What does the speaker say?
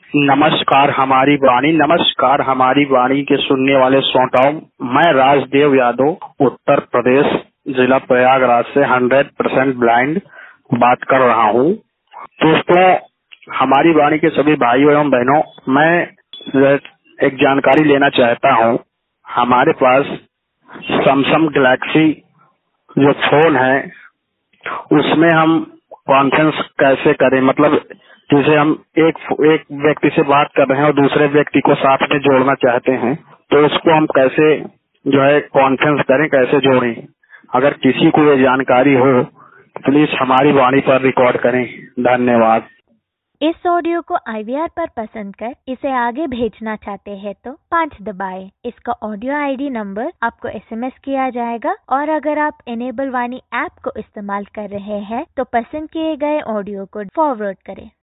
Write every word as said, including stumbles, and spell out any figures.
नमस्कार हमारी वाणी नमस्कार हमारी वाणी के सुनने वाले श्रोताओं, मैं राजदेव यादव उत्तर प्रदेश जिला प्रयागराज से हंड्रेड परसेंट ब्लाइंड बात कर रहा हूँ। दोस्तों, हमारी वाणी के सभी भाइयों एवं बहनों, मैं एक जानकारी लेना चाहता हूँ। हमारे पास सैमसंग गैलेक्सी जो फोन है उसमें हम कॉन्फ्रेंस कैसे करें, मतलब जैसे हम एक एक व्यक्ति से बात कर रहे हैं और दूसरे व्यक्ति को साथ में जोड़ना चाहते हैं, तो उसको हम कैसे जो है कॉन्फ्रेंस करें, कैसे जोड़ें। अगर किसी को ये जानकारी हो प्लीज हमारी वाणी पर रिकॉर्ड करें। धन्यवाद। इस ऑडियो को आई वी आर पर पसंद कर इसे आगे भेजना चाहते हैं तो पाँच दबाएं। इसका ऑडियो आई डी नंबर आपको एस एम एस किया जाएगा और अगर आप इनेबल वाणी ऐप को इस्तेमाल कर रहे हैं तो पसंद किए गए ऑडियो को फॉरवर्ड करें।